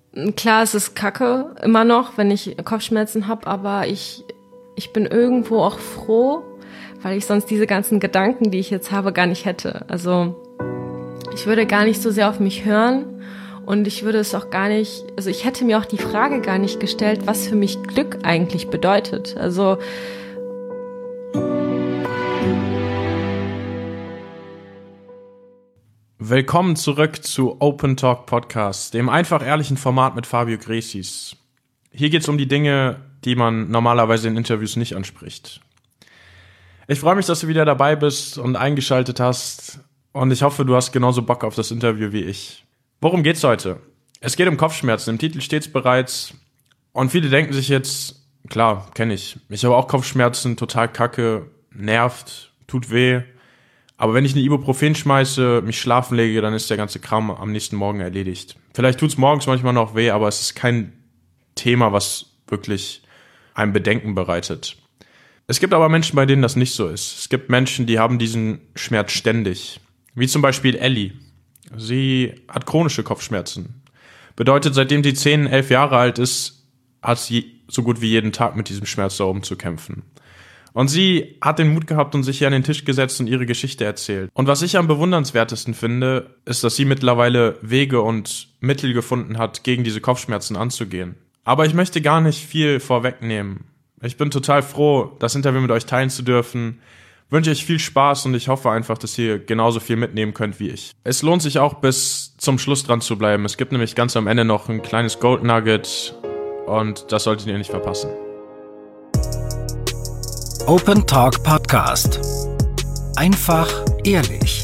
Klar, es ist Kacke, immer noch, wenn ich Kopfschmerzen habe, aber ich bin irgendwo auch froh, weil ich sonst diese ganzen Gedanken, die ich jetzt habe, gar nicht hätte. Also ich würde gar nicht so sehr auf mich hören und ich würde es auch gar nicht, also ich hätte mir auch die Frage gar nicht gestellt, was für mich Glück eigentlich bedeutet. Also Willkommen zurück zu Open Talk Podcast, dem einfach ehrlichen Format mit Fabio Gresis. Hier geht es um die Dinge, die man normalerweise in Interviews nicht anspricht. Ich freue mich, dass du wieder dabei bist und eingeschaltet hast und ich hoffe, du hast genauso Bock auf das Interview wie ich. Worum geht's heute? Es geht um Kopfschmerzen, im Titel steht's bereits und viele denken sich jetzt, klar, kenne ich. Ich habe auch Kopfschmerzen, total kacke, nervt, tut weh. Aber wenn ich eine Ibuprofen schmeiße, mich schlafen lege, dann ist der ganze Kram am nächsten Morgen erledigt. Vielleicht tut's morgens manchmal noch weh, aber es ist kein Thema, was wirklich einem Bedenken bereitet. Es gibt aber Menschen, bei denen das nicht so ist. Es gibt Menschen, die haben diesen Schmerz ständig. Wie zum Beispiel Ellie. Sie hat chronische Kopfschmerzen. Bedeutet, seitdem sie 10, 11 Jahre alt ist, hat sie so gut wie jeden Tag mit diesem Schmerz da oben zu kämpfen. Und sie hat den Mut gehabt und sich hier an den Tisch gesetzt und ihre Geschichte erzählt. Und was ich am bewundernswertesten finde, ist, dass sie mittlerweile Wege und Mittel gefunden hat, gegen diese Kopfschmerzen anzugehen. Aber ich möchte gar nicht viel vorwegnehmen. Ich bin total froh, das Interview mit euch teilen zu dürfen. Wünsche euch viel Spaß und ich hoffe einfach, dass ihr genauso viel mitnehmen könnt wie ich. Es lohnt sich auch bis zum Schluss dran zu bleiben. Es gibt nämlich ganz am Ende noch ein kleines Gold Nugget und das solltet ihr nicht verpassen. Open Talk Podcast. Einfach ehrlich.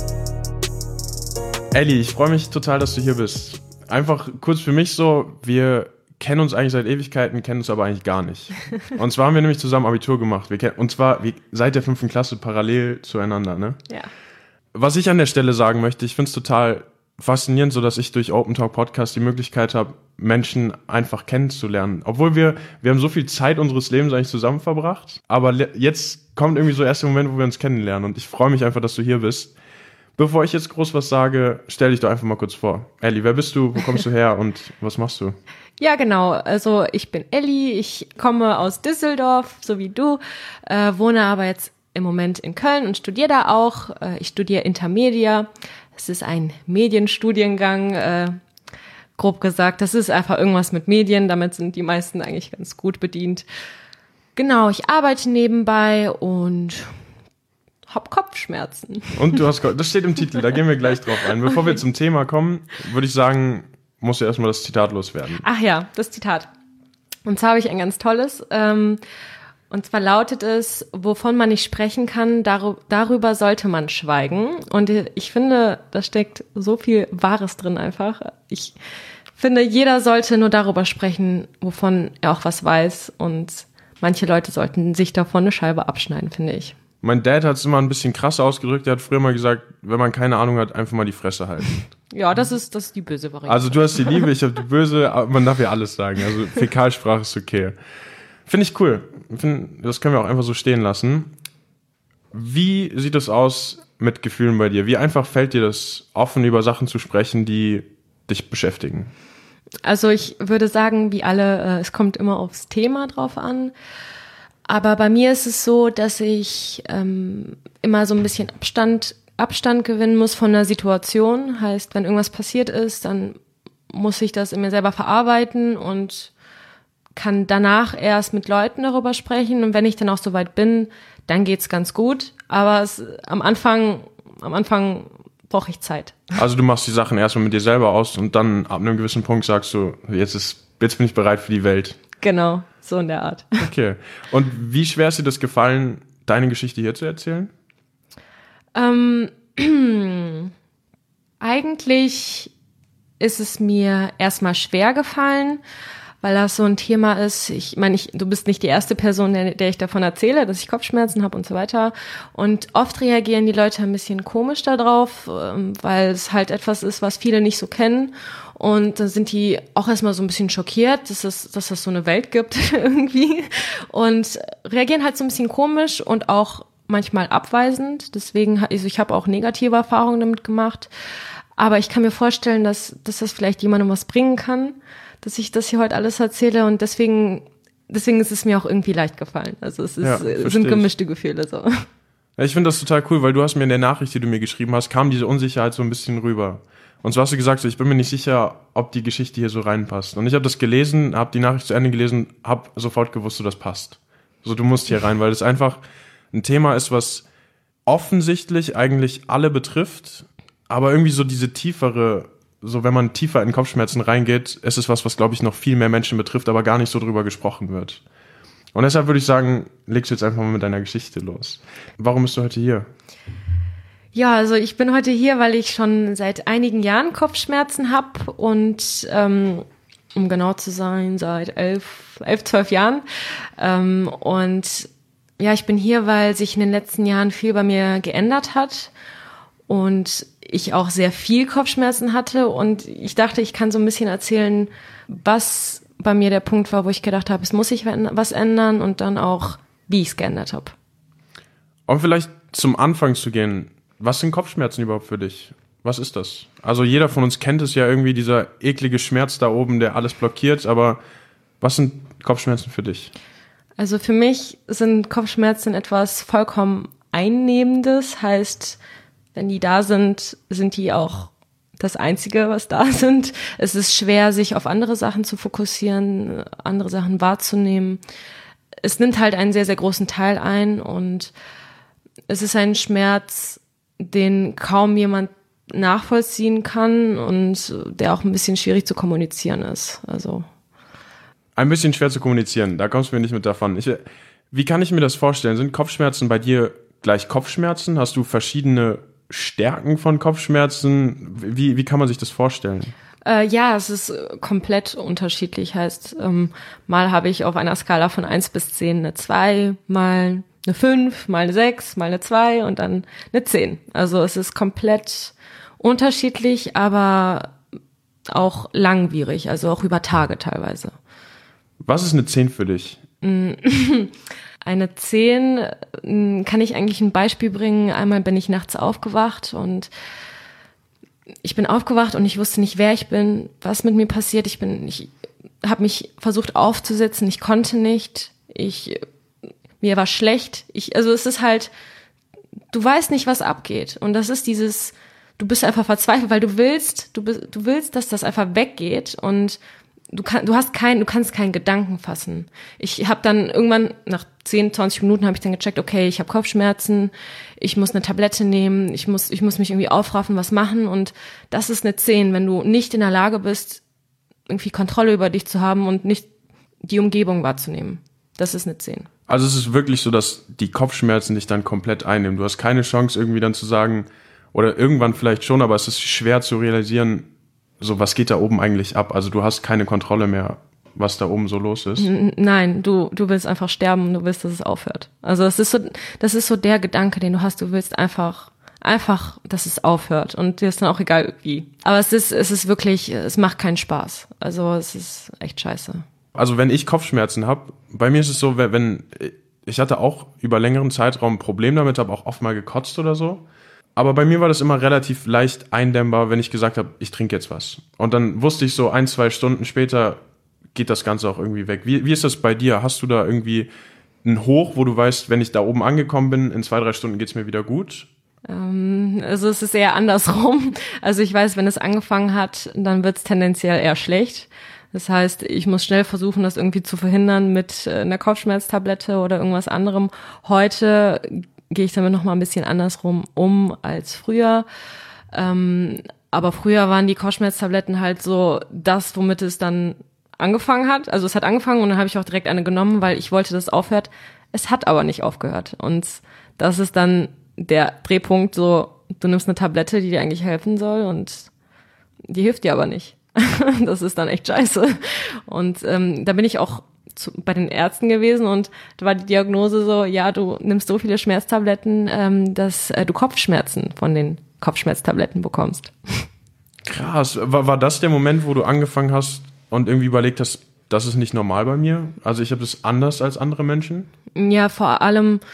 Ellie, ich freue mich total, dass du hier bist. Einfach kurz für mich so, wir kennen uns eigentlich seit Ewigkeiten, kennen uns aber eigentlich gar nicht. Und zwar haben wir nämlich zusammen Abitur gemacht. Und zwar seit der 5. Klasse parallel zueinander, ne? ja. Was ich an der Stelle sagen möchte, ich finde es total faszinierend, so dass ich durch Open Talk Podcast die Möglichkeit habe, Menschen einfach kennenzulernen. Obwohl wir haben so viel Zeit unseres Lebens eigentlich zusammen verbracht, aber jetzt kommt irgendwie so erst der Moment, wo wir uns kennenlernen und ich freue mich einfach, dass du hier bist. Bevor ich jetzt groß was sage, stell dich doch einfach mal kurz vor. Ellie, wer bist du, wo kommst du her und was machst du? Ja, genau. Also ich bin Ellie, ich komme aus Düsseldorf, so wie du, wohne aber jetzt im Moment in Köln und studiere da auch. Ich studiere Intermedia. Es ist ein Medienstudiengang, grob gesagt. Das ist einfach irgendwas mit Medien. Damit sind die meisten eigentlich ganz gut bedient. Genau, ich arbeite nebenbei und hab Kopfschmerzen. Und du hast, das steht im Titel, da gehen wir gleich drauf ein. Bevor wir zum Thema kommen, würde ich sagen, muss ja erstmal das Zitat loswerden. Ach ja, das Zitat. Und zwar habe ich ein ganz tolles. Und zwar lautet es, wovon man nicht sprechen kann, darüber sollte man schweigen. Und ich finde, da steckt so viel Wahres drin einfach. Ich finde, jeder sollte nur darüber sprechen, wovon er auch was weiß. Und manche Leute sollten sich davon eine Scheibe abschneiden, finde ich. Mein Dad hat es immer ein bisschen krass ausgedrückt. Er hat früher mal gesagt, wenn man keine Ahnung hat, einfach mal die Fresse halten. Ja, das ist die böse Variante. Also du hast die Liebe, ich habe die böse, aber man darf ja alles sagen. Also Fäkalsprache ist okay. Finde ich cool. Das können wir auch einfach so stehen lassen. Wie sieht es aus mit Gefühlen bei dir? Wie einfach fällt dir das, offen über Sachen zu sprechen, die dich beschäftigen? Also ich würde sagen, wie alle, es kommt immer aufs Thema drauf an. Aber bei mir ist es so, dass ich immer so ein bisschen Abstand gewinnen muss von der Situation. Heißt, wenn irgendwas passiert ist, dann muss ich das in mir selber verarbeiten und kann danach erst mit Leuten darüber sprechen. Und wenn ich dann auch soweit bin, dann geht's ganz gut. Aber am Anfang brauche ich Zeit. Also du machst die Sachen erstmal mit dir selber aus und dann ab einem gewissen Punkt sagst du, jetzt bin ich bereit für die Welt. Genau, so in der Art. Okay. Und wie schwer ist dir das gefallen, deine Geschichte hier zu erzählen? Eigentlich ist es mir erstmal schwer gefallen, weil das so ein Thema ist. Ich meine, du bist nicht die erste Person, der ich davon erzähle, dass ich Kopfschmerzen habe und so weiter. Und oft reagieren die Leute ein bisschen komisch darauf, weil es halt etwas ist, was viele nicht so kennen. Und dann sind die auch erstmal so ein bisschen schockiert, dass es so eine Welt gibt irgendwie. Und reagieren halt so ein bisschen komisch und auch manchmal abweisend. Deswegen, ich habe auch negative Erfahrungen damit gemacht. Aber ich kann mir vorstellen, dass das vielleicht jemandem was bringen kann, dass ich das hier heute alles erzähle und deswegen ist es mir auch irgendwie leicht gefallen. Also es sind gemischte Gefühle so. Ja, ich finde das total cool, weil du hast mir in der Nachricht, die du mir geschrieben hast, kam diese Unsicherheit so ein bisschen rüber. Und so hast du gesagt, so, ich bin mir nicht sicher, ob die Geschichte hier so reinpasst. Und ich habe das gelesen, habe die Nachricht zu Ende gelesen, habe sofort gewusst, so das passt. So, du musst hier rein, weil das einfach ein Thema ist, was offensichtlich eigentlich alle betrifft, aber irgendwie so diese tiefere, so wenn man tiefer in Kopfschmerzen reingeht, ist es was glaube ich, noch viel mehr Menschen betrifft, aber gar nicht so drüber gesprochen wird. Und deshalb würde ich sagen, legst du jetzt einfach mal mit deiner Geschichte los. Warum bist du heute hier? Ja, also ich bin heute hier, weil ich schon seit einigen Jahren Kopfschmerzen habe und um genau zu sein, seit 12 Jahren. Und ja, ich bin hier, weil sich in den letzten Jahren viel bei mir geändert hat und ich auch sehr viel Kopfschmerzen hatte und ich dachte, ich kann so ein bisschen erzählen, was bei mir der Punkt war, wo ich gedacht habe, es muss sich was ändern und dann auch, wie ich es geändert habe. Um vielleicht zum Anfang zu gehen, was sind Kopfschmerzen überhaupt für dich? Was ist das? Also jeder von uns kennt es ja irgendwie, dieser eklige Schmerz da oben, der alles blockiert, aber was sind Kopfschmerzen für dich? Also für mich sind Kopfschmerzen etwas vollkommen Einnehmendes, heißt, wenn die da sind, sind die auch das Einzige, was da sind. Es ist schwer, sich auf andere Sachen zu fokussieren, andere Sachen wahrzunehmen. Es nimmt halt einen sehr, sehr großen Teil ein und es ist ein Schmerz, den kaum jemand nachvollziehen kann und der auch ein bisschen schwierig zu kommunizieren ist. Also ein bisschen schwer zu kommunizieren, da kommst du mir nicht mit davon. Wie kann ich mir das vorstellen? Sind Kopfschmerzen bei dir gleich Kopfschmerzen? Hast du verschiedene Stärken von Kopfschmerzen? Wie kann man sich das vorstellen? Ja, es ist komplett unterschiedlich. Heißt, mal habe ich auf einer Skala von 1 bis 10 eine 2, mal eine 5, mal eine 6, mal eine 2 und dann eine 10. Also es ist komplett unterschiedlich, aber auch langwierig, also auch über Tage teilweise. Was ist eine 10 für dich? Eine 10 kann ich eigentlich ein Beispiel bringen. Einmal bin ich nachts aufgewacht und ich wusste nicht, wer ich bin, was mit mir passiert. Ich habe mich versucht aufzusetzen, ich konnte nicht. Mir war schlecht. Also es ist halt, du weißt nicht, was abgeht. Und das ist dieses, du bist einfach verzweifelt, weil du willst, dass das einfach weggeht und du kannst keinen Gedanken fassen. Ich habe dann irgendwann nach 10, 20 Minuten habe ich dann gecheckt, okay, ich habe Kopfschmerzen, ich muss eine Tablette nehmen, ich muss mich irgendwie aufraffen, was machen und das ist eine 10, wenn du nicht in der Lage bist, irgendwie Kontrolle über dich zu haben und nicht die Umgebung wahrzunehmen. Das ist eine 10. Also es ist wirklich so, dass die Kopfschmerzen dich dann komplett einnehmen. Du hast keine Chance irgendwie dann zu sagen, oder irgendwann vielleicht schon, aber es ist schwer zu realisieren, so, was geht da oben eigentlich ab? Also du hast keine Kontrolle mehr, was da oben so los ist. Nein, du willst einfach sterben und du willst, dass es aufhört. Also das ist so der Gedanke, den du hast. Du willst einfach, dass es aufhört und dir ist dann auch egal wie. Aber es ist wirklich, es macht keinen Spaß. Also es ist echt scheiße. Also wenn ich Kopfschmerzen habe, bei mir ist es so, wenn ich hatte auch über längeren Zeitraum ein Problem damit, habe auch oft mal gekotzt oder so. Aber bei mir war das immer relativ leicht eindämmbar, wenn ich gesagt habe, ich trinke jetzt was. Und dann wusste ich so 1, 2 Stunden später geht das Ganze auch irgendwie weg. Wie ist das bei dir? Hast du da irgendwie ein Hoch, wo du weißt, wenn ich da oben angekommen bin, in 2, 3 Stunden geht's mir wieder gut? Also es ist eher andersrum. Also ich weiß, wenn es angefangen hat, dann wird's tendenziell eher schlecht. Das heißt, ich muss schnell versuchen, das irgendwie zu verhindern mit einer Kopfschmerztablette oder irgendwas anderem. Heute gehe ich damit noch mal ein bisschen andersrum um als früher. Aber früher waren die Kopfschmerztabletten halt so das, womit es dann angefangen hat. Also es hat angefangen und dann habe ich auch direkt eine genommen, weil ich wollte, dass es aufhört. Es hat aber nicht aufgehört. Und das ist dann der Drehpunkt, so, du nimmst eine Tablette, die dir eigentlich helfen soll und die hilft dir aber nicht. Das ist dann echt scheiße. Und da bin ich auch bei den Ärzten gewesen und da war die Diagnose so, ja, du nimmst so viele Schmerztabletten, dass du Kopfschmerzen von den Kopfschmerztabletten bekommst. Krass. War das der Moment, wo du angefangen hast und irgendwie überlegt hast, das ist nicht normal bei mir? Also ich habe das anders als andere Menschen? Ja, vor allem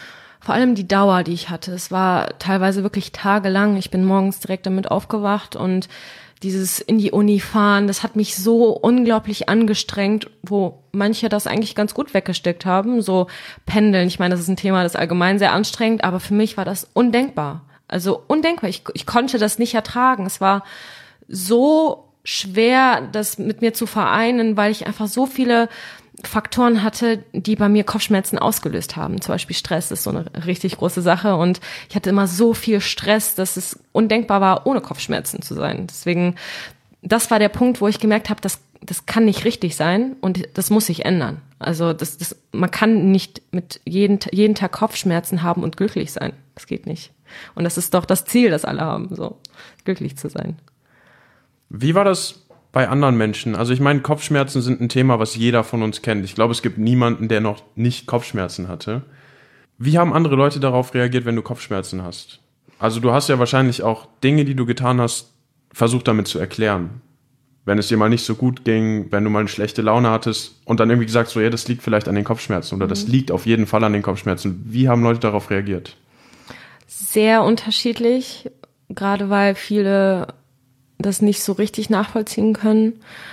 vor allem die Dauer, die ich hatte. Es war teilweise wirklich tagelang. Ich bin morgens direkt damit aufgewacht und dieses in die Uni fahren, das hat mich so unglaublich angestrengt, wo manche das eigentlich ganz gut weggesteckt haben. So Pendeln, ich meine, das ist ein Thema, das ist allgemein sehr anstrengend, aber für mich war das undenkbar. Also undenkbar. Ich konnte das nicht ertragen. Es war so schwer, das mit mir zu vereinen, weil ich einfach so viele Faktoren hatte, die bei mir Kopfschmerzen ausgelöst haben. Zum Beispiel Stress ist so eine richtig große Sache und ich hatte immer so viel Stress, dass es undenkbar war, ohne Kopfschmerzen zu sein. Deswegen, das war der Punkt, wo ich gemerkt habe, das kann nicht richtig sein und das muss sich ändern. Also man kann nicht mit jeden Tag Kopfschmerzen haben und glücklich sein. Das geht nicht. Und das ist doch das Ziel, das alle haben, so glücklich zu sein. Wie war das bei anderen Menschen? Also ich meine, Kopfschmerzen sind ein Thema, was jeder von uns kennt. Ich glaube, es gibt niemanden, der noch nicht Kopfschmerzen hatte. Wie haben andere Leute darauf reagiert, wenn du Kopfschmerzen hast? Also du hast ja wahrscheinlich auch Dinge, die du getan hast, versucht damit zu erklären. Wenn es dir mal nicht so gut ging, wenn du mal eine schlechte Laune hattest und dann irgendwie gesagt so, ja, das liegt vielleicht an den Kopfschmerzen oder das liegt auf jeden Fall an den Kopfschmerzen. Wie haben Leute darauf reagiert? Sehr unterschiedlich, gerade weil viele das nicht so richtig nachvollziehen können.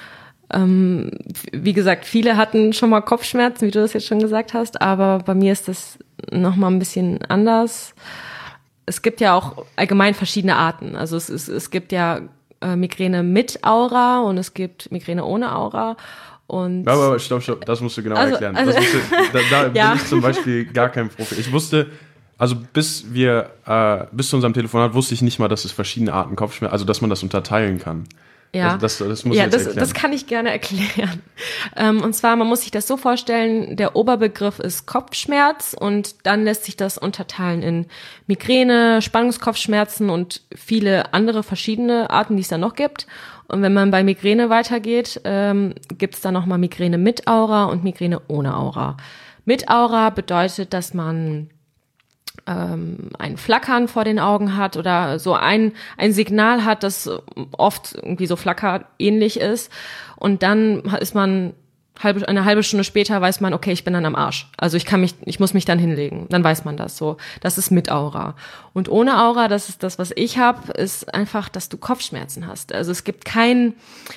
Wie gesagt, viele hatten schon mal Kopfschmerzen, wie du das jetzt schon gesagt hast, aber bei mir ist das noch mal ein bisschen anders. Es gibt ja auch allgemein verschiedene Arten. Also es gibt ja Migräne mit Aura und es gibt Migräne ohne Aura. Und aber stopp, das musst du genau erklären. Das musst du, da ja. bin ich zum Beispiel gar kein Profi. Ich wusste, also bis zu unserem Telefonat wusste ich nicht mal, dass es verschiedene Arten Kopfschmerzen, also dass man das unterteilen kann. Ja, das muss ich jetzt erklären. Das kann ich gerne erklären. Und zwar, man muss sich das so vorstellen, der Oberbegriff ist Kopfschmerz und dann lässt sich das unterteilen in Migräne, Spannungskopfschmerzen und viele andere verschiedene Arten, die es da noch gibt. Und wenn man bei Migräne weitergeht, gibt es dann nochmal Migräne mit Aura und Migräne ohne Aura. Mit Aura bedeutet, dass man ein Flackern vor den Augen hat oder so ein Signal hat, das oft irgendwie so flackerähnlich ist. Und dann ist man eine halbe Stunde später weiß man, okay, ich bin dann am Arsch. Also ich muss mich dann hinlegen. Dann weiß man das so. Das ist mit Aura. Und ohne Aura, das ist das, was ich habe, ist einfach, dass du Kopfschmerzen hast. Also es gibt ein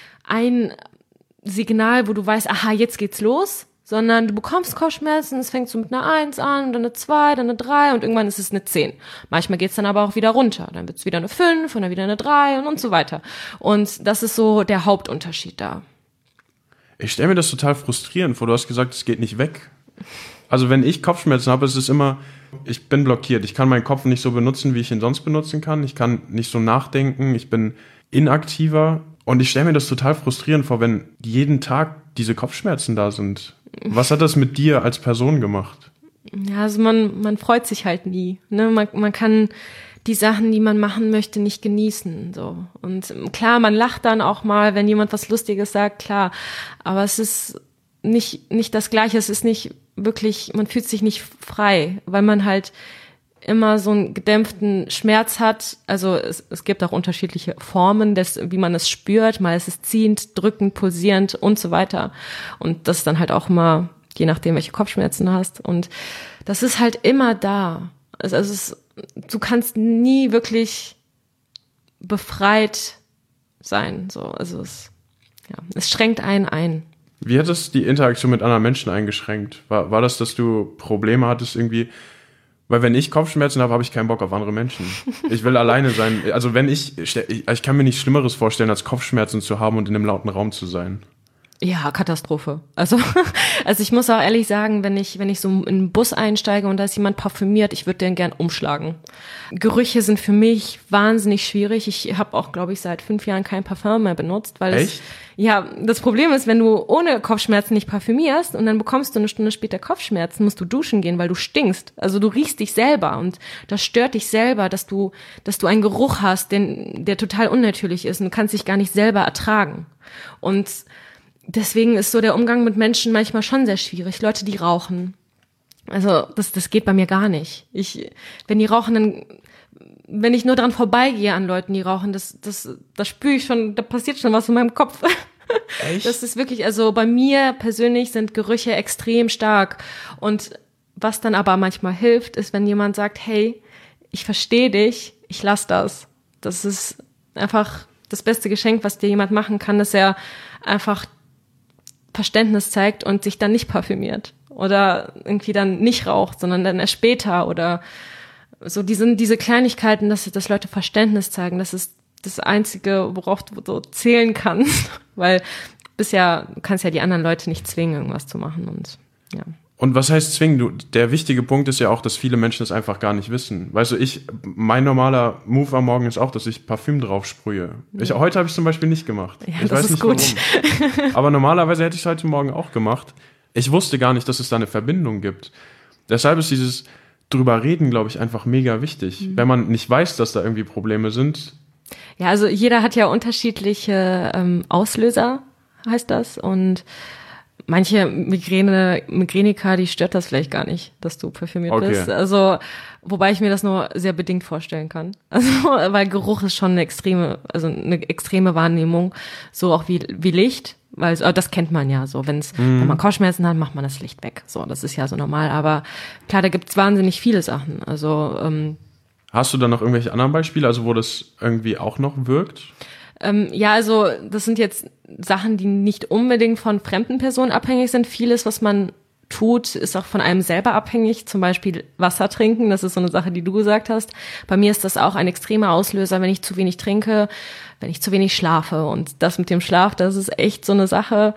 Signal, wo du weißt, aha, jetzt geht's los. Sondern du bekommst Kopfschmerzen, es fängt so mit einer 1 an, dann eine 2, dann eine 3 und irgendwann ist es eine 10. Manchmal geht's dann aber auch wieder runter, dann wird's wieder eine 5 und dann wieder eine 3 und so weiter. Und das ist so der Hauptunterschied da. Ich stelle mir das total frustrierend vor. Du hast gesagt, es geht nicht weg. Also wenn ich Kopfschmerzen habe, ist es immer, ich bin blockiert. Ich kann meinen Kopf nicht so benutzen, wie ich ihn sonst benutzen kann. Ich kann nicht so nachdenken. Ich bin inaktiver. Und ich stelle mir das total frustrierend vor, wenn jeden Tag diese Kopfschmerzen da sind. Was hat das mit dir als Person gemacht? Ja, also man freut sich halt nie. Ne? Man kann die Sachen, die man machen möchte, nicht genießen. So. Und klar, man lacht dann auch mal, wenn jemand was Lustiges sagt, klar. Aber es ist nicht das Gleiche. Es ist nicht wirklich, man fühlt sich nicht frei, weil man halt immer so einen gedämpften Schmerz hat. Also es gibt auch unterschiedliche Formen, wie man es spürt. Mal ist es ziehend, drückend, pulsierend und so weiter. Und das ist dann halt auch immer, je nachdem, welche Kopfschmerzen du hast. Und das ist halt immer da. Du kannst nie wirklich befreit sein. So, also es schränkt einen ein. Wie hat es die Interaktion mit anderen Menschen eingeschränkt? War das, dass du Probleme hattest irgendwie? Weil wenn ich Kopfschmerzen habe, habe ich keinen Bock auf andere Menschen. Ich will alleine sein. Also ich kann mir nichts Schlimmeres vorstellen, als Kopfschmerzen zu haben und in einem lauten Raum zu sein. Ja, Katastrophe. Also ich muss auch ehrlich sagen, wenn ich so in einen Bus einsteige und da ist jemand parfümiert, ich würde den gern umschlagen. Gerüche sind für mich wahnsinnig schwierig. Ich habe auch, glaube ich, seit 5 Jahren kein Parfum mehr benutzt, weil Echt? Das Problem ist, wenn du ohne Kopfschmerzen nicht parfümierst und dann bekommst du eine Stunde später Kopfschmerzen, musst du duschen gehen, weil du stinkst. Also du riechst dich selber und das stört dich selber, dass du einen Geruch hast, der total unnatürlich ist und du kannst dich gar nicht selber ertragen. Und deswegen ist so der Umgang mit Menschen manchmal schon sehr schwierig. Leute, die rauchen. Also das geht bei mir gar nicht. Wenn die rauchen, dann, wenn ich nur dran vorbeigehe an Leuten, die rauchen, das spüre ich schon, da passiert schon was in meinem Kopf. Echt? Das ist wirklich, also bei mir persönlich sind Gerüche extrem stark. Und was dann aber manchmal hilft, ist, wenn jemand sagt, hey, ich verstehe dich, ich lass das. Das ist einfach das beste Geschenk, was dir jemand machen kann, dass er einfach Verständnis zeigt und sich dann nicht parfümiert oder irgendwie dann nicht raucht, sondern dann erst später oder so diese Kleinigkeiten, dass Leute Verständnis zeigen, das ist das Einzige, worauf du so zählen kannst, weil du kannst ja die anderen Leute nicht zwingen, irgendwas zu machen und ja. Und was heißt zwingen? Der wichtige Punkt ist ja auch, dass viele Menschen das einfach gar nicht wissen. Weißt du, mein normaler Move am Morgen ist auch, dass ich Parfüm drauf sprühe. Ja. Heute habe ich es zum Beispiel nicht gemacht. Ja, ich das weiß ist nicht gut. Warum. Aber normalerweise hätte ich es heute Morgen auch gemacht. Ich wusste gar nicht, dass es da eine Verbindung gibt. Deshalb ist dieses drüber reden, glaube ich, einfach mega wichtig. Wenn man nicht weiß, dass da irgendwie Probleme sind. Ja, also jeder hat ja unterschiedliche Auslöser, heißt das. Und manche Migräniker, die stört das vielleicht gar nicht, dass du parfümiert bist. Also, wobei ich mir das nur sehr bedingt vorstellen kann. Also, weil Geruch ist schon eine extreme Wahrnehmung, so auch wie Licht. Weil das kennt man ja so, wenn man Kopfschmerzen hat, macht man das Licht weg. So, das ist ja so normal. Aber klar, da gibt's wahnsinnig viele Sachen. Also hast du da noch irgendwelche anderen Beispiele, also wo das irgendwie auch noch wirkt? Ja, also das sind jetzt Sachen, die nicht unbedingt von fremden Personen abhängig sind. Vieles, was man tut, ist auch von einem selber abhängig. Zum Beispiel Wasser trinken, das ist so eine Sache, die du gesagt hast. Bei mir ist das auch ein extremer Auslöser, wenn ich zu wenig trinke, wenn ich zu wenig schlafe. Und das mit dem Schlaf, das ist echt so eine Sache,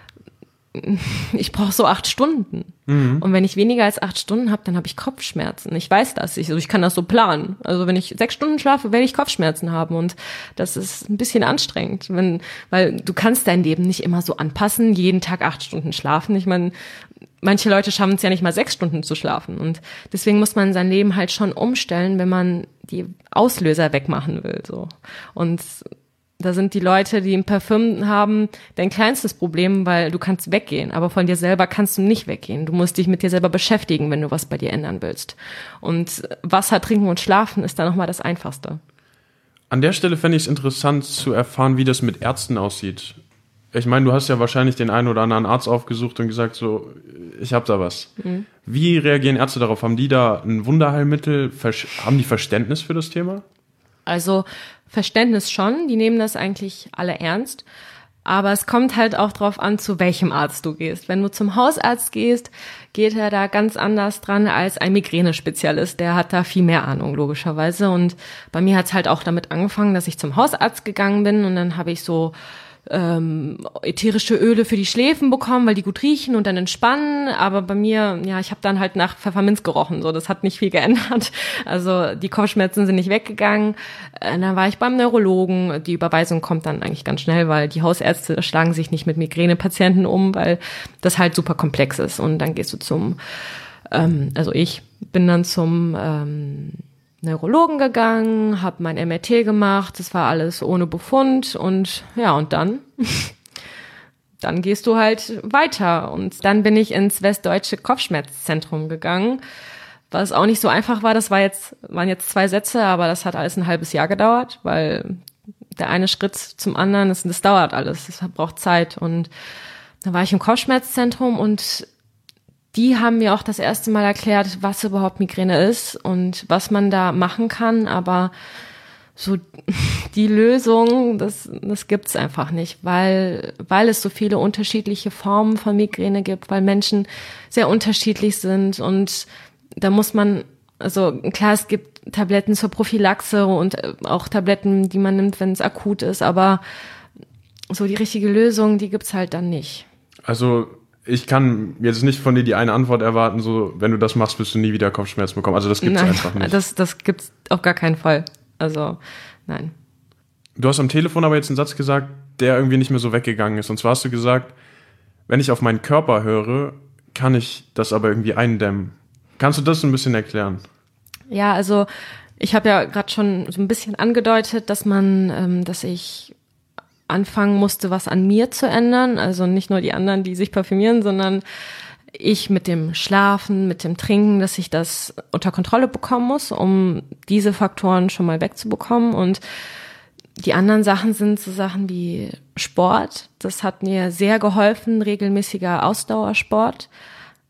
ich brauche so 8 Stunden. Und wenn ich weniger als 8 Stunden habe, dann habe ich Kopfschmerzen. Ich weiß das. Ich kann das so planen. Also wenn ich 6 Stunden schlafe, werde ich Kopfschmerzen haben. Und das ist ein bisschen anstrengend. Weil du kannst dein Leben nicht immer so anpassen, jeden Tag 8 Stunden schlafen. Ich meine, manche Leute schaffen es ja nicht mal 6 Stunden zu schlafen. Und deswegen muss man sein Leben halt schon umstellen, wenn man die Auslöser wegmachen will. So. Und da sind die Leute, die ein Parfüm haben, dein kleinstes Problem, weil du kannst weggehen, aber von dir selber kannst du nicht weggehen. Du musst dich mit dir selber beschäftigen, wenn du was bei dir ändern willst. Und Wasser trinken und schlafen ist da nochmal das Einfachste. An der Stelle fände ich es interessant zu erfahren, wie das mit Ärzten aussieht. Ich meine, du hast ja wahrscheinlich den einen oder anderen Arzt aufgesucht und gesagt, so, ich habe da was. Wie reagieren Ärzte darauf? Haben die da ein Wunderheilmittel? Haben die Verständnis für das Thema? Also Verständnis schon, die nehmen das eigentlich alle ernst, aber es kommt halt auch drauf an, zu welchem Arzt du gehst. Wenn du zum Hausarzt gehst, geht er da ganz anders dran als ein Migränespezialist, der hat da viel mehr Ahnung, logischerweise. Und bei mir hat's halt auch damit angefangen, dass ich zum Hausarzt gegangen bin und dann habe ich so ätherische Öle für die Schläfen bekommen, weil die gut riechen und dann entspannen, aber bei mir, ja, ich habe dann halt nach Pfefferminz gerochen, so, das hat nicht viel geändert, also die Kopfschmerzen sind nicht weggegangen, dann war ich beim Neurologen, die Überweisung kommt dann eigentlich ganz schnell, weil die Hausärzte schlagen sich nicht mit Migränepatienten um, weil das halt super komplex ist und dann gehst du also ich bin dann zum Neurologen gegangen, habe mein MRT gemacht, das war alles ohne Befund und ja, und dann gehst du halt weiter und dann bin ich ins Westdeutsche Kopfschmerzzentrum gegangen, was auch nicht so einfach war, waren jetzt 2 Sätze, aber das hat alles ein halbes Jahr gedauert, weil der eine Schritt zum anderen, das dauert alles, das braucht Zeit und da war ich im Kopfschmerzzentrum und die haben mir auch das erste Mal erklärt, was überhaupt Migräne ist und was man da machen kann, aber so die Lösung, das gibt's einfach nicht, weil es so viele unterschiedliche Formen von Migräne gibt, weil Menschen sehr unterschiedlich sind und da muss man, also klar, es gibt Tabletten zur Prophylaxe und auch Tabletten, die man nimmt, wenn es akut ist, aber so die richtige Lösung, die gibt's halt dann nicht. Also ich kann jetzt nicht von dir die eine Antwort erwarten, so, wenn du das machst, wirst du nie wieder Kopfschmerzen bekommen. Also das gibt's einfach nicht. Das gibt's auf gar keinen Fall. Also, nein. Du hast am Telefon aber jetzt einen Satz gesagt, der irgendwie nicht mehr so weggegangen ist. Und zwar hast du gesagt, wenn ich auf meinen Körper höre, kann ich das aber irgendwie eindämmen. Kannst du das ein bisschen erklären? Ja, also ich habe ja gerade schon so ein bisschen angedeutet, dass ich anfangen musste, was an mir zu ändern. Also nicht nur die anderen, die sich parfümieren, sondern ich mit dem Schlafen, mit dem Trinken, dass ich das unter Kontrolle bekommen muss, um diese Faktoren schon mal wegzubekommen. Und die anderen Sachen sind so Sachen wie Sport. Das hat mir sehr geholfen, regelmäßiger Ausdauersport.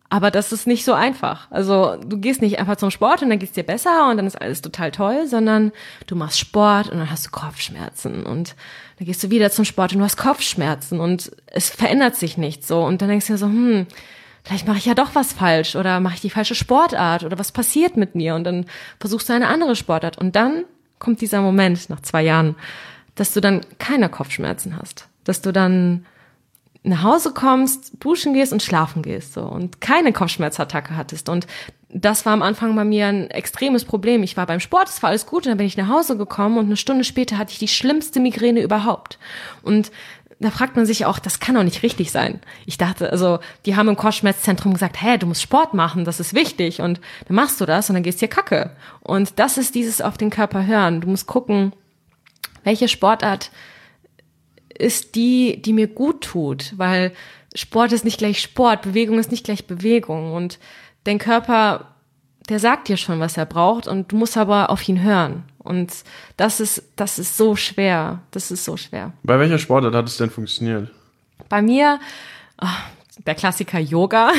Aber das ist nicht so einfach. Also du gehst nicht einfach zum Sport und dann geht's dir besser und dann ist alles total toll, sondern du machst Sport und dann hast du Kopfschmerzen und dann gehst du wieder zum Sport und du hast Kopfschmerzen und es verändert sich nicht so. Und dann denkst du dir so, vielleicht mache ich ja doch was falsch oder mache ich die falsche Sportart oder was passiert mit mir? Und dann versuchst du eine andere Sportart. Und dann kommt dieser Moment nach 2 Jahren, dass du dann keine Kopfschmerzen hast, dass du dann nach Hause kommst, duschen gehst und schlafen gehst so und keine Kopfschmerzattacke hattest. Und das war am Anfang bei mir ein extremes Problem. Ich war beim Sport, es war alles gut und dann bin ich nach Hause gekommen und eine Stunde später hatte ich die schlimmste Migräne überhaupt. Und da fragt man sich auch, das kann doch nicht richtig sein. Ich dachte, also die haben im Kopfschmerzzentrum gesagt, hey, du musst Sport machen, das ist wichtig und dann machst du das und dann geht's dir kacke. Und das ist dieses auf den Körper hören. Du musst gucken, welche Sportart ist die mir gut tut, weil Sport ist nicht gleich Sport, Bewegung ist nicht gleich Bewegung und dein Körper, der sagt dir schon, was er braucht und du musst aber auf ihn hören und das ist so schwer, Bei welcher Sportart hat es denn funktioniert? Bei mir, der Klassiker Yoga,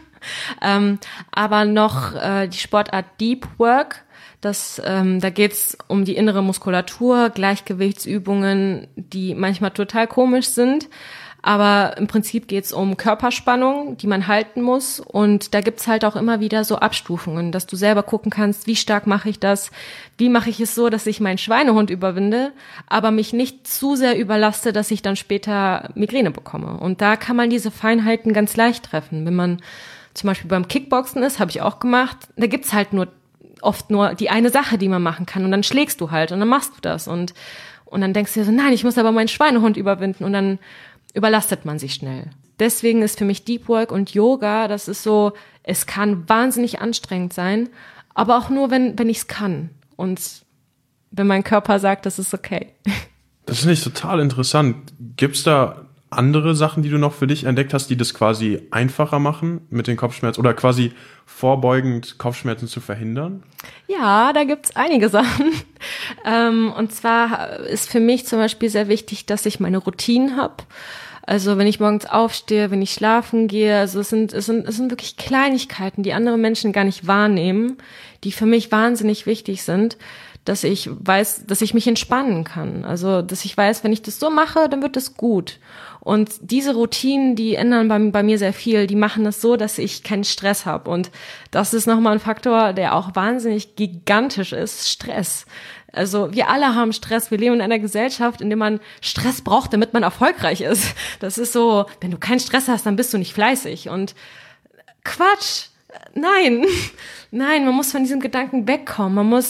aber noch die Sportart Deep Work. Da geht's um die innere Muskulatur, Gleichgewichtsübungen, die manchmal total komisch sind, aber im Prinzip geht's um Körperspannung, die man halten muss und da gibt's halt auch immer wieder so Abstufungen, dass du selber gucken kannst, wie stark mache ich das, wie mache ich es so, dass ich meinen Schweinehund überwinde, aber mich nicht zu sehr überlaste, dass ich dann später Migräne bekomme. Und da kann man diese Feinheiten ganz leicht treffen. Wenn man zum Beispiel beim Kickboxen ist, habe ich auch gemacht, da gibt's halt oft nur die eine Sache, die man machen kann und dann schlägst du halt und dann machst du das und dann denkst du dir so, nein, ich muss aber meinen Schweinehund überwinden und dann überlastet man sich schnell. Deswegen ist für mich Deep Work und Yoga, das ist so, es kann wahnsinnig anstrengend sein, aber auch nur, wenn ich es kann und wenn mein Körper sagt, das ist okay. Das finde ich total interessant. Gibt's da andere Sachen, die du noch für dich entdeckt hast, die das quasi einfacher machen mit den Kopfschmerzen oder quasi vorbeugend Kopfschmerzen zu verhindern? Ja, da gibt's einige Sachen. Und zwar ist für mich zum Beispiel sehr wichtig, dass ich meine Routinen habe. Also wenn ich morgens aufstehe, wenn ich schlafen gehe, also es sind wirklich Kleinigkeiten, die andere Menschen gar nicht wahrnehmen, die für mich wahnsinnig wichtig sind, dass ich weiß, dass ich mich entspannen kann. Also, dass ich weiß, wenn ich das so mache, dann wird es gut. Und diese Routinen, die ändern bei mir sehr viel. Die machen es so, dass ich keinen Stress habe. Und das ist nochmal ein Faktor, der auch wahnsinnig gigantisch ist. Stress. Also, wir alle haben Stress. Wir leben in einer Gesellschaft, in der man Stress braucht, damit man erfolgreich ist. Das ist so, wenn du keinen Stress hast, dann bist du nicht fleißig. Und Quatsch. Nein, man muss von diesem Gedanken wegkommen.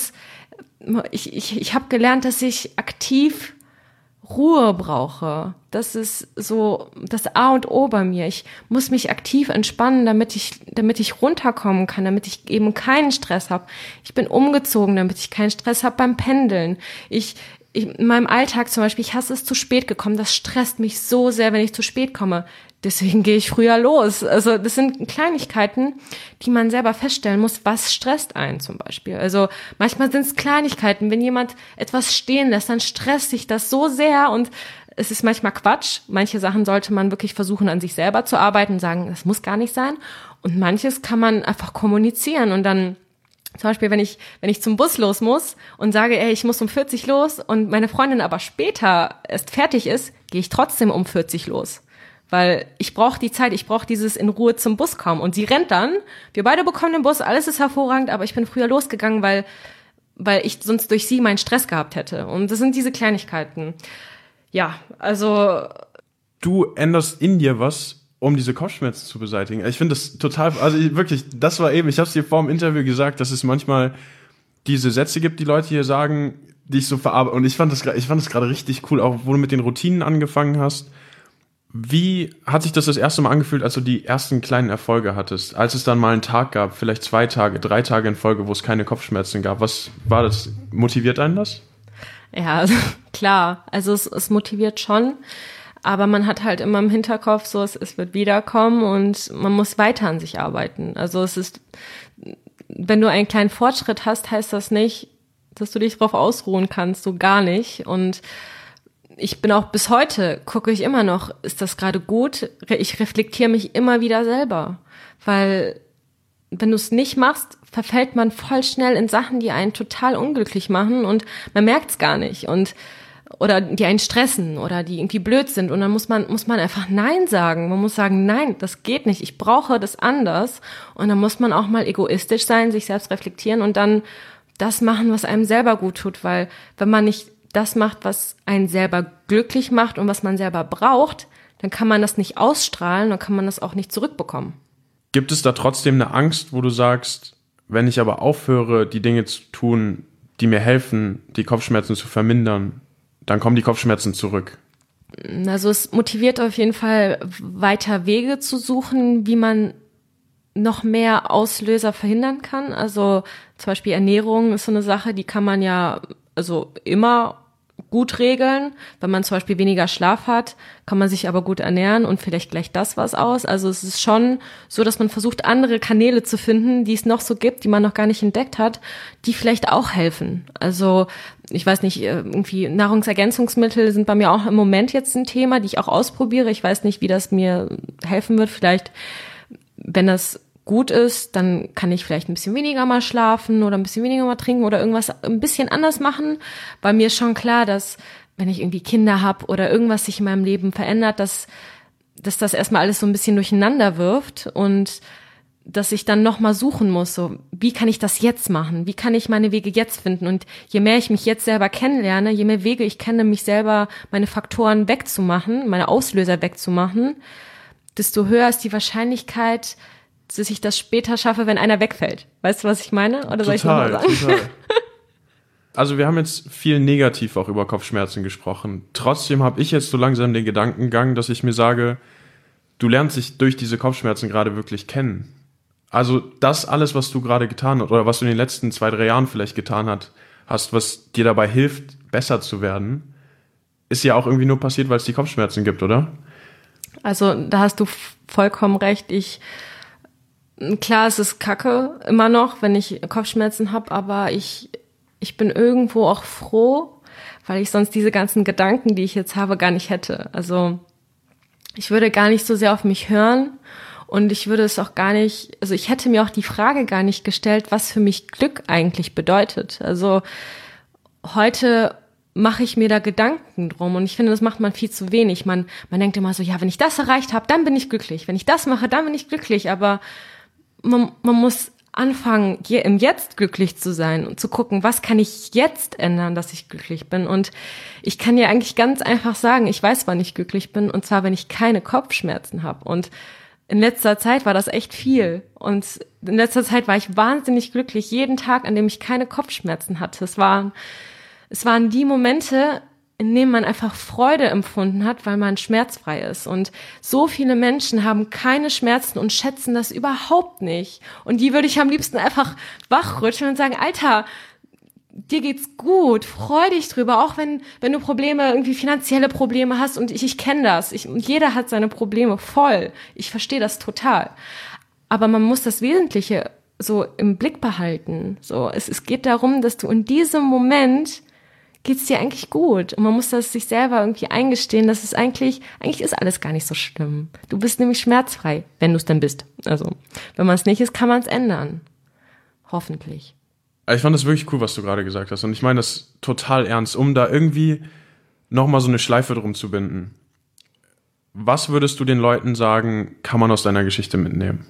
Ich habe gelernt, dass ich aktiv Ruhe brauche. Das ist so das A und O bei mir. Ich muss mich aktiv entspannen, damit ich runterkommen kann, damit ich eben keinen Stress habe. Ich bin umgezogen, damit ich keinen Stress habe beim Pendeln. In meinem Alltag zum Beispiel, ich hasse es, zu spät gekommen. Das stresst mich so sehr, wenn ich zu spät komme. Deswegen gehe ich früher los. Also das sind Kleinigkeiten, die man selber feststellen muss, was stresst einen zum Beispiel. Also manchmal sind es Kleinigkeiten. Wenn jemand etwas stehen lässt, dann stresst sich das so sehr und es ist manchmal Quatsch. Manche Sachen sollte man wirklich versuchen, an sich selber zu arbeiten und sagen, das muss gar nicht sein. Und manches kann man einfach kommunizieren und dann zum Beispiel, wenn ich zum Bus los muss und sage, ey, ich muss um 40 los und meine Freundin aber später erst fertig ist, gehe ich trotzdem um 40 los. Weil ich brauche die Zeit, ich brauche dieses in Ruhe zum Bus kommen. Und sie rennt dann, wir beide bekommen den Bus, alles ist hervorragend, aber ich bin früher losgegangen, weil ich sonst durch sie meinen Stress gehabt hätte. Und das sind diese Kleinigkeiten. Ja, also Du änderst in dir was, um diese Kopfschmerzen zu beseitigen. Ich finde das total, also wirklich, das war eben, ich habe es dir vor dem Interview gesagt, dass es manchmal diese Sätze gibt, die Leute hier sagen, die ich so verarbeite. Und ich fand das gerade richtig cool, auch wo du mit den Routinen angefangen hast. Wie hat sich das erste Mal angefühlt, als du die ersten kleinen Erfolge hattest? Als es dann mal einen Tag gab, vielleicht 2 Tage, 3 Tage in Folge, wo es keine Kopfschmerzen gab. Was war das? Motiviert einen das? Ja, also, klar. Also es motiviert schon. Aber man hat halt immer im Hinterkopf so, es wird wiederkommen und man muss weiter an sich arbeiten. Also wenn du einen kleinen Fortschritt hast, heißt das nicht, dass du dich darauf ausruhen kannst, so gar nicht. Und ich bin auch bis heute, gucke ich immer noch, ist das gerade gut? Ich reflektiere mich immer wieder selber, weil wenn du es nicht machst, verfällt man voll schnell in Sachen, die einen total unglücklich machen und man merkt es gar nicht oder die einen stressen oder die irgendwie blöd sind und dann muss man einfach Nein sagen. Man muss sagen, nein, das geht nicht, ich brauche das anders und dann muss man auch mal egoistisch sein, sich selbst reflektieren und dann das machen, was einem selber gut tut, weil wenn man nicht das macht, was einen selber glücklich macht und was man selber braucht, dann kann man das nicht ausstrahlen, dann kann man das auch nicht zurückbekommen. Gibt es da trotzdem eine Angst, wo du sagst, wenn ich aber aufhöre, die Dinge zu tun, die mir helfen, die Kopfschmerzen zu vermindern, dann kommen die Kopfschmerzen zurück? Also es motiviert auf jeden Fall, weiter Wege zu suchen, wie man noch mehr Auslöser verhindern kann. Also zum Beispiel Ernährung ist so eine Sache, die kann man ja also immer gut regeln. Wenn man zum Beispiel weniger Schlaf hat, kann man sich aber gut ernähren und vielleicht gleicht das was aus. Also es ist schon so, dass man versucht, andere Kanäle zu finden, die es noch so gibt, die man noch gar nicht entdeckt hat, die vielleicht auch helfen. Also ich weiß nicht, irgendwie Nahrungsergänzungsmittel sind bei mir auch im Moment jetzt ein Thema, die ich auch ausprobiere. Ich weiß nicht, wie das mir helfen wird. Vielleicht, wenn das gut ist, dann kann ich vielleicht ein bisschen weniger mal schlafen oder ein bisschen weniger mal trinken oder irgendwas ein bisschen anders machen. Bei mir ist schon klar, dass wenn ich irgendwie Kinder habe oder irgendwas sich in meinem Leben verändert, dass das erstmal alles so ein bisschen durcheinander wirft und dass ich dann nochmal suchen muss, so wie kann ich das jetzt machen? Wie kann ich meine Wege jetzt finden? Und je mehr ich mich jetzt selber kennenlerne, je mehr Wege ich kenne, mich selber meine Faktoren wegzumachen, meine Auslöser wegzumachen, desto höher ist die Wahrscheinlichkeit, dass ich das später schaffe, wenn einer wegfällt. Weißt du, was ich meine? Oder soll ich nochmal sagen? Total. Also wir haben jetzt viel negativ auch über Kopfschmerzen gesprochen. Trotzdem habe ich jetzt so langsam den Gedankengang, dass ich mir sage, du lernst dich durch diese Kopfschmerzen gerade wirklich kennen. Also das alles, was du gerade getan hast oder was du in den letzten 2-3 Jahren vielleicht getan hast, was dir dabei hilft, besser zu werden, ist ja auch irgendwie nur passiert, weil es die Kopfschmerzen gibt, oder? Also da hast du vollkommen recht. Klar, es ist Kacke immer noch, wenn ich Kopfschmerzen habe, aber ich bin irgendwo auch froh, weil ich sonst diese ganzen Gedanken, die ich jetzt habe, gar nicht hätte. Also ich würde gar nicht so sehr auf mich hören und ich würde es auch gar nicht, also ich hätte mir auch die Frage gar nicht gestellt, was für mich Glück eigentlich bedeutet. Also heute mache ich mir da Gedanken drum und ich finde, das macht man viel zu wenig. Man denkt immer so, ja, wenn ich das erreicht habe, dann bin ich glücklich. Wenn ich das mache, dann bin ich glücklich, aber man muss anfangen, im Jetzt glücklich zu sein und zu gucken, was kann ich jetzt ändern, dass ich glücklich bin. Und ich kann ja eigentlich ganz einfach sagen, ich weiß, wann ich glücklich bin, und zwar, wenn ich keine Kopfschmerzen habe. Und in letzter Zeit war das echt viel. Und in letzter Zeit war ich wahnsinnig glücklich, jeden Tag, an dem ich keine Kopfschmerzen hatte. Es waren die Momente, in denen man einfach Freude empfunden hat, weil man schmerzfrei ist. Und so viele Menschen haben keine Schmerzen und schätzen das überhaupt nicht. Und die würde ich am liebsten einfach wachrütteln und sagen, Alter, dir geht's gut, freu dich drüber, auch wenn du Probleme, irgendwie finanzielle Probleme hast, und ich kenne das. Jeder hat seine Probleme voll. Ich verstehe das total. Aber man muss das Wesentliche so im Blick behalten. So, es geht darum, dass du in diesem Moment geht's dir eigentlich gut. Und man muss das sich selber irgendwie eingestehen, dass es eigentlich ist alles gar nicht so schlimm. Du bist nämlich schmerzfrei, wenn du es denn bist. Also, wenn man es nicht ist, kann man es ändern. Hoffentlich. Ich fand das wirklich cool, was du gerade gesagt hast. Und ich meine das total ernst, um da irgendwie nochmal so eine Schleife drum zu binden. Was würdest du den Leuten sagen, kann man aus deiner Geschichte mitnehmen?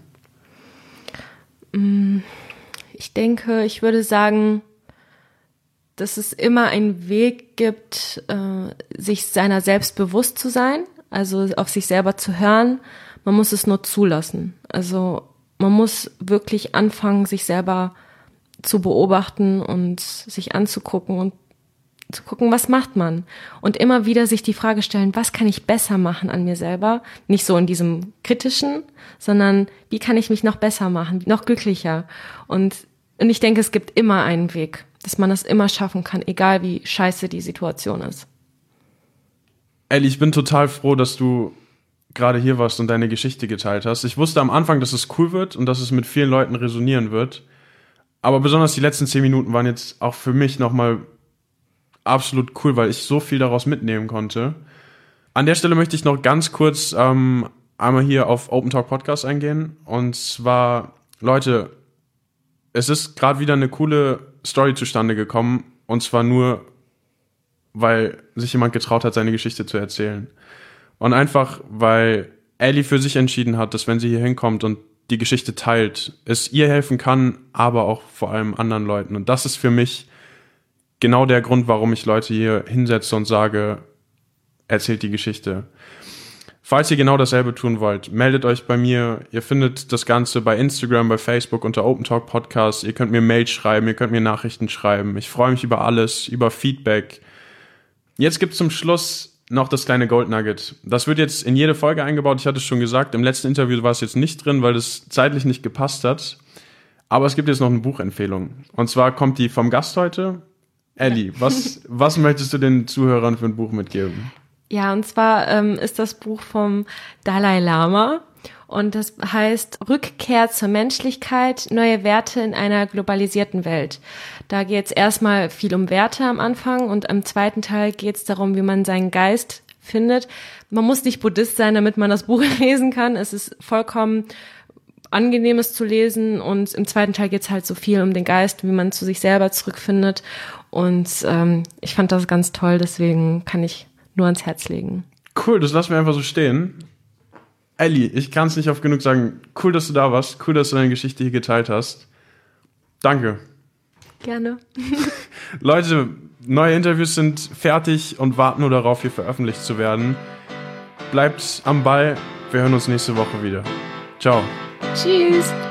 Ich denke, ich würde sagen, dass es immer einen Weg gibt, sich seiner selbst bewusst zu sein, also auf sich selber zu hören. Man muss es nur zulassen. Also man muss wirklich anfangen, sich selber zu beobachten und sich anzugucken und zu gucken, was macht man? Und immer wieder sich die Frage stellen, was kann ich besser machen an mir selber? Nicht so in diesem kritischen, sondern wie kann ich mich noch besser machen, noch glücklicher? Und ich denke, es gibt immer einen Weg, dass man das immer schaffen kann, egal wie scheiße die Situation ist. Elli, ich bin total froh, dass du gerade hier warst und deine Geschichte geteilt hast. Ich wusste am Anfang, dass es cool wird und dass es mit vielen Leuten resonieren wird. Aber besonders die letzten 10 Minuten waren jetzt auch für mich nochmal absolut cool, weil ich so viel daraus mitnehmen konnte. An der Stelle möchte ich noch ganz kurz einmal hier auf Open Talk Podcast eingehen. Und zwar, Leute, es ist gerade wieder eine coole Story zustande gekommen. Und zwar nur, weil sich jemand getraut hat, seine Geschichte zu erzählen. Und einfach, weil Ellie für sich entschieden hat, dass wenn sie hier hinkommt und die Geschichte teilt, es ihr helfen kann, aber auch vor allem anderen Leuten. Und das ist für mich genau der Grund, warum ich Leute hier hinsetze und sage, erzählt die Geschichte. Falls ihr genau dasselbe tun wollt, meldet euch bei mir. Ihr findet das Ganze bei Instagram, bei Facebook unter Open Talk Podcast. Ihr könnt mir Mails schreiben, ihr könnt mir Nachrichten schreiben. Ich freue mich über alles, über Feedback. Jetzt gibt's zum Schluss noch das kleine Gold Nugget. Das wird jetzt in jede Folge eingebaut. Ich hatte es schon gesagt, im letzten Interview war es jetzt nicht drin, weil es zeitlich nicht gepasst hat. Aber es gibt jetzt noch eine Buchempfehlung. Und zwar kommt die vom Gast heute. Ellie, was möchtest du den Zuhörern für ein Buch mitgeben? Ja, und zwar ist das Buch vom Dalai Lama. Und das heißt Rückkehr zur Menschlichkeit, neue Werte in einer globalisierten Welt. Da geht es erstmal viel um Werte am Anfang und im zweiten Teil geht es darum, wie man seinen Geist findet. Man muss nicht Buddhist sein, damit man das Buch lesen kann. Es ist vollkommen angenehmes zu lesen und im zweiten Teil geht es halt so viel um den Geist, wie man zu sich selber zurückfindet. Und ich fand das ganz toll, deswegen kann ich nur ans Herz legen. Cool, das lassen wir einfach so stehen. Ellie, ich kann es nicht oft genug sagen. Cool, dass du da warst. Cool, dass du deine Geschichte hier geteilt hast. Danke. Gerne. Leute, neue Interviews sind fertig und warten nur darauf, hier veröffentlicht zu werden. Bleibt am Ball. Wir hören uns nächste Woche wieder. Ciao. Tschüss.